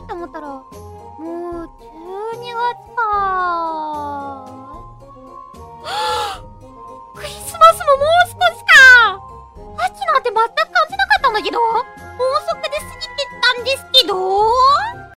って思ったら、もう12月か。